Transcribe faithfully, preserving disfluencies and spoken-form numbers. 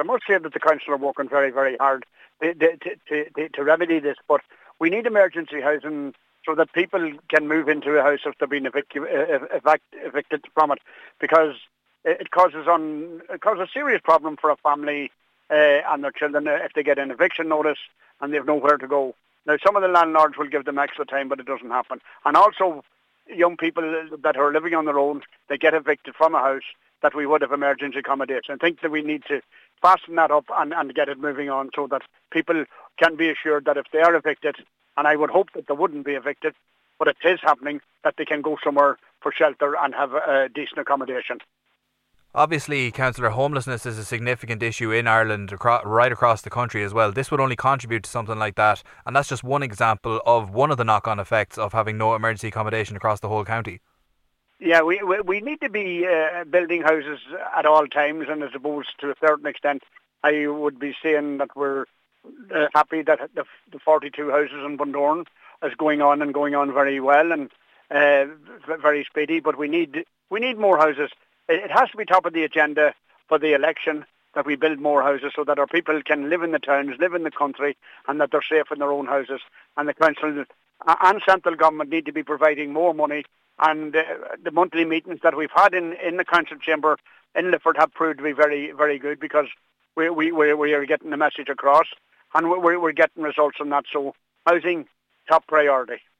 I must say that the council are working very, very hard to, to, to, to, to remedy this, but we need emergency housing so that people can move into a house if they're being evicu- evac- evicted from it, because it causes on it causes a serious problem for a family uh, and their children if they get an eviction notice and they've nowhere to go. Now, some of the landlords will give them extra time, but it doesn't happen. And also, young people that are living on their own, they get evicted from a house, that we would have emergency accommodation. I think that we need to fasten that up and, and get it moving on so that people can be assured that if they are evicted, and I would hope that they wouldn't be evicted, but it is happening, that they can go somewhere for shelter and have a, a decent accommodation. Obviously, Councillor, homelessness is a significant issue in Ireland, across, right across the country as well. This would only contribute to something like that, and that's just one example of one of the knock-on effects of having no emergency accommodation across the whole county. Yeah, we we, we need to be uh, building houses at all times, and I suppose to a certain extent I would be saying that we're uh, happy that the, the forty-two houses in Bundoran is going on and going on very well and uh, very speedy, but we need we need more houses. It has to be top of the agenda for the election that we build more houses so that our people can live in the towns, live in the country, and that they're safe in their own houses. And the council and central government need to be providing more money. And uh, the monthly meetings that we've had in, in the council chamber in Lifford have proved to be very, very good, because we we we, we are getting the message across and we're, we're getting results on that. So housing, top priority.